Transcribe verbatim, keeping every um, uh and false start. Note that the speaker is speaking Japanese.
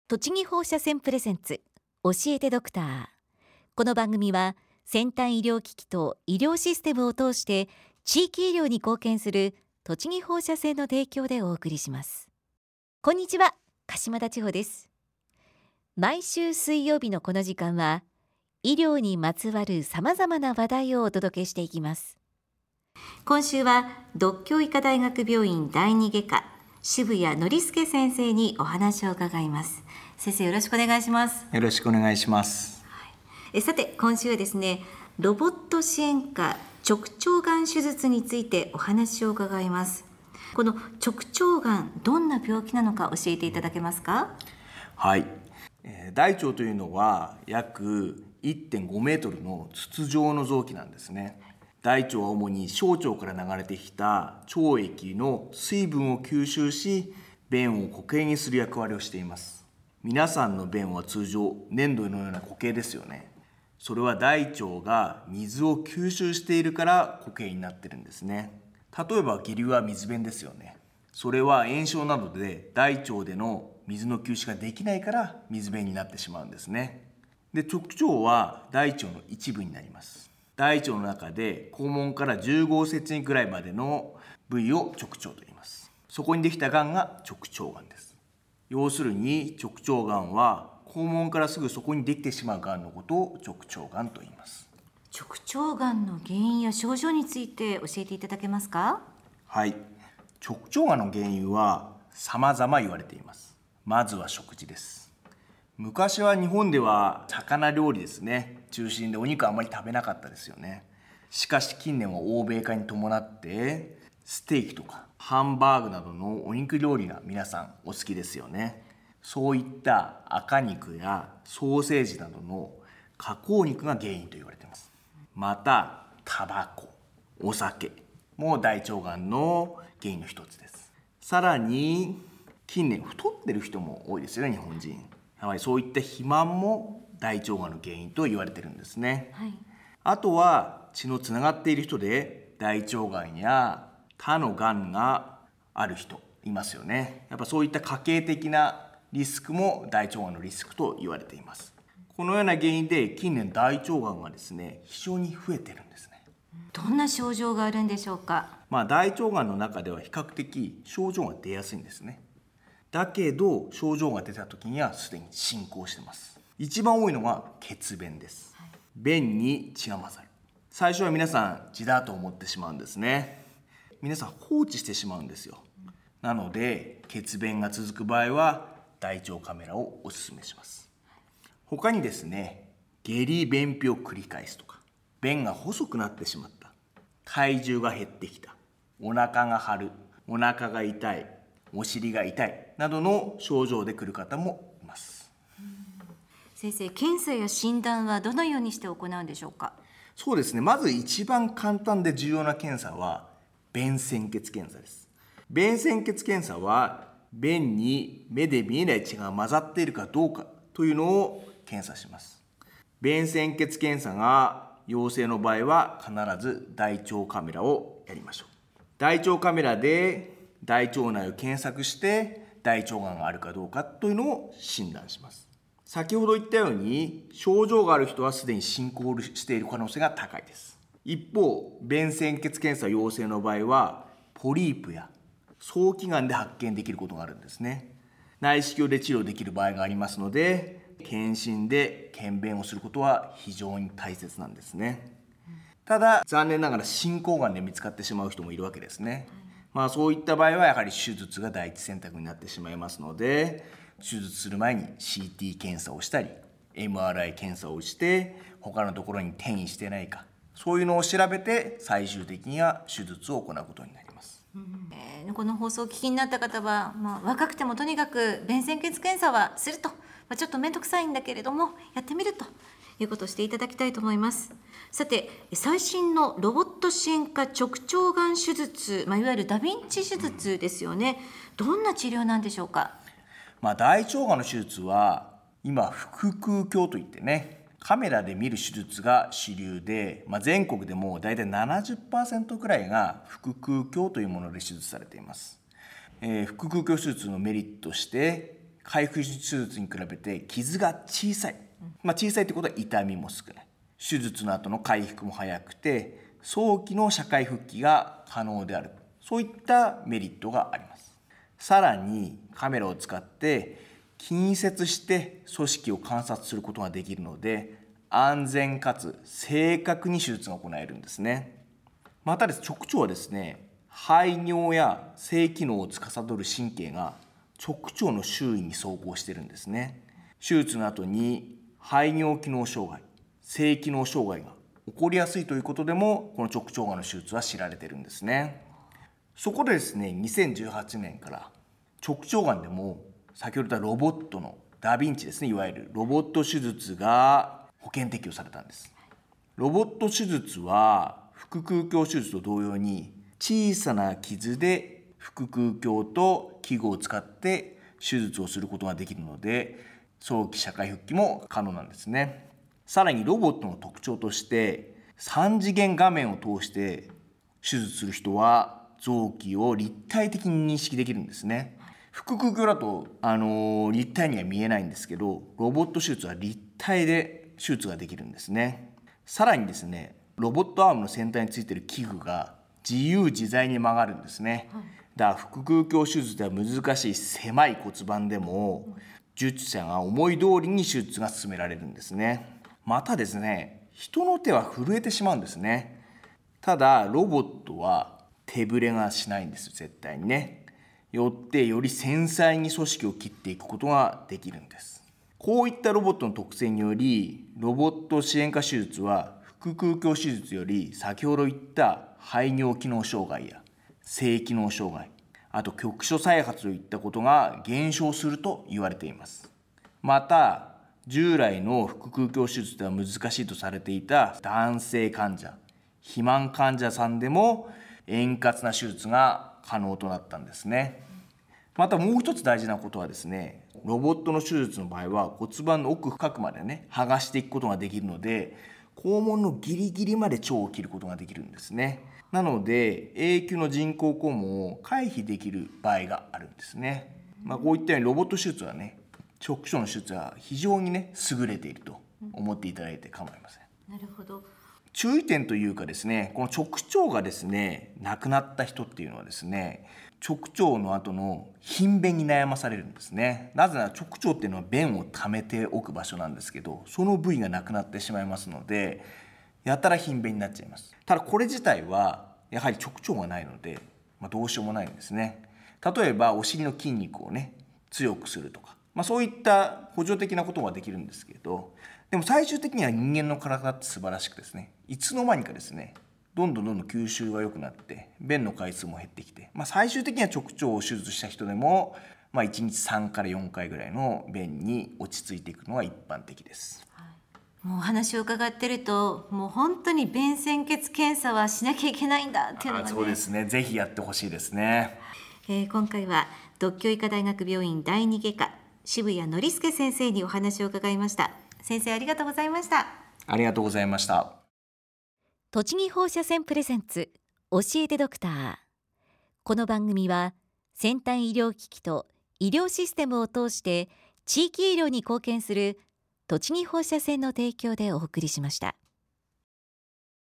栃木放射線プレゼンツ教えてドクター。この番組は先端医療機器と医療システムを通して地域医療に貢献する栃木放射線の提供でお送りします。こんにちは、鹿島田千穂です。毎週水曜日のこの時間は医療にまつわるさまざまな話題をお届けしていきます。今週は獨協医科大学病院第二外科渋谷典介先生にお話を伺います。先生、よろしくお願いします。 よろしくお願いします。 はい、えさて今週はですね、ロボット支援下直腸がん手術についてお話を伺います。この直腸がん、どんな病気なのか教えていただけますか？ はい、えー、大腸というのは約 いってんごメートルの筒状の臓器なんですね。大腸は主に小腸から流れてきた腸液の水分を吸収し、便を固形にする役割をしています。皆さんの便は通常粘土のような固形ですよね。それは大腸が水を吸収しているから固形になってるんですね。例えば下痢は水便ですよね。それは炎症などで大腸での水の吸収ができないから水便になってしまうんですね。で、直腸は大腸の一部になります。大腸の中で肛門からじゅうごセンチくらいまでの部位を直腸と言います。そこにできたがんが直腸がんです。要するに直腸がんは肛門からすぐそこにできてしまうがんのことを直腸がんと言います。 直腸がんの原因や症状について教えていただけますか？ はい、直腸がんの原因は様々言われています。まずは食事です。昔は日本では魚料理ですね中心でお肉あまり食べなかったですよね。しかし近年は欧米化に伴ってステーキとかハンバーグなどのお肉料理が皆さんお好きですよね。そういった赤肉やソーセージなどの加工肉が原因と言われています。またタバコ、お酒も大腸がんの原因の一つです。さらに近年太ってる人も多いですよね、日本人。やはりそういった肥満も大腸がんの原因と言われてるんですね。 はい、 あとは血のつながっている人で大腸がんや他のがんがある人いますよね。やっぱそういった家系的なリスクも大腸がんのリスクと言われています。このような原因で近年大腸がんがですね非常に増えてるんですね。 どんな症状があるんでしょうか？ まあ、大腸がんの中では比較的症状が出やすいんですね。だけど症状が出た時にはすでに進行しています。一番多いのは血便です。便に血が混ざる。最初は皆さん血だと思ってしまうんですね。皆さん放置してしまうんですよ。なので血便が続く場合は大腸カメラをお勧めします。他にですね、下痢便秘を繰り返すとか、便が細くなってしまった、体重が減ってきた、お腹が張る、お腹が痛い、お尻が痛いなどの症状で来る方もいます。 先生、検査や診断はどのようにして行うんでしょうか？ そうですね、まず一番簡単で重要な検査は便潜血検査です。便潜血検査は便に目で見えない血が混ざっているかどうかというのを検査します。便潜血検査が陽性の場合は必ず大腸カメラをやりましょう。大腸カメラで大腸内を検索して大腸がんがあるかどうかというのを診断します。先ほど言ったように症状がある人はすでに進行している可能性が高いです。一方、便潜血検査陽性の場合はポリープや早期がんで発見できることがあるんですね。内視鏡で治療できる場合がありますので、検診で検便をすることは非常に大切なんですね。ただ残念ながら進行がんで見つかってしまう人もいるわけですね。まあ、そういった場合はやはり手術が第一選択になってしまいますので、手術する前に シーティー 検査をしたり エムアールアイ 検査をして他のところに転移してないか、そういうのを調べて最終的には手術を行うことになります。 うんえー、この放送をお聞きになった方は、まあ、若くてもとにかく便潜血検査はすると、まあ、ちょっと面倒くさいんだけれどもやってみるということをしていただきたいと思います。さて、最新のロボット支援下直腸がん手術、まあ、いわゆるダヴィンチ手術ですよね。どんな治療なんでしょうか？ まあ、大腸がんの手術は今腹腔鏡といってね、カメラで見る手術が主流で、まあ、全国でもだいたい ななじゅっパーセント くらいが腹腔鏡というもので手術されています。えー、腹腔鏡手術のメリットとして開腹手術に比べて傷が小さい、まあ、小さいってことは痛みも少ない、手術の後の回復も早くて早期の社会復帰が可能である、そういったメリットがあります。さらにカメラを使って近接して組織を観察することができるので、安全かつ正確に手術が行えるんですね。またです直腸はですね、排尿や性機能を司る神経が直腸の周囲に走行しているんですね。手術の後に排尿機能障害、性機能障害が起こりやすいということでも、この直腸がんの手術は知られているんですね。そこでですね、にせんじゅうはちねんから直腸がんでも先ほど言ったロボットのダヴィンチですね、いわゆるロボット手術が保険適用されたんです。ロボット手術は腹腔鏡手術と同様に小さな傷で腹腔鏡と器具を使って手術をすることができるので、早期社会復帰も可能なんですね。さらにロボットの特徴としてさん次元画面を通して手術する人は臓器を立体的に認識できるんですね。腹腔鏡だと、あのー、立体には見えないんですけど、ロボット手術は立体で手術ができるんですね。さらにですね、ロボットアームの先端についている器具が自由自在に曲がるんですね。だから腹腔鏡手術では難しい狭い骨盤でも手術者が思い通りに手術が進められるんですね。またですね、人の手は震えてしまうんですね。ただロボットは手ぶれがしないんです、絶対にね。よってより繊細に組織を切っていくことができるんです。こういったロボットの特性により、ロボット支援下手術は腹腔鏡手術より先ほど言った排尿機能障害や性機能障害、あと局所再発といったことが減少すると言われています。また従来の腹腔鏡手術では難しいとされていた男性患者、肥満患者さんでも円滑な手術が可能となったんですね。またもう一つ大事なことはですね、ロボットの手術の場合は骨盤の奥深くまでね剥がしていくことができるので、肛門のギリギリまで腸を切ることができるんですね。なので永久の人工肛門を回避できる場合があるんですね。まあ、こういったようにロボット手術はね、直腸の手術は非常にね優れていると思っていただいて構いません。 なるほど。 注意点というかですね、この直腸がですね亡くなった人っていうのはですね、直腸の後の頻便に悩まされるんですね。なぜなら直腸っていうのは便を溜めておく場所なんですけど、その部位がなくなってしまいますので、やたら頻便になっちゃいます。ただこれ自体はやはり直腸がないので、まあ、どうしようもないんですね。例えばお尻の筋肉をね強くするとか、まあ、そういった補助的なことはできるんですけど、でも最終的には人間の体って素晴らしくですね、いつの間にかですねどんどんどんどん吸収が良くなって便の回数も減ってきて、まあ、最終的には直腸を手術した人でも、まあ、いちにちさんからよんかいぐらいの便に落ち着いていくのが一般的です。 もうお話を伺ってると、もう本当に便潜血検査はしなきゃいけないんだっていうのがね。 そうですね、ぜひやってほしいですね。 えー、今回は獨協医科大学病院第二外科渋谷典介先生にお話を伺いました。先生ありがとうございました。 ありがとうございました。 栃木放射線プレゼンツ教えてドクター。この番組は先端医療機器と医療システムを通して地域医療に貢献する栃木放射線の提供でお送りしました。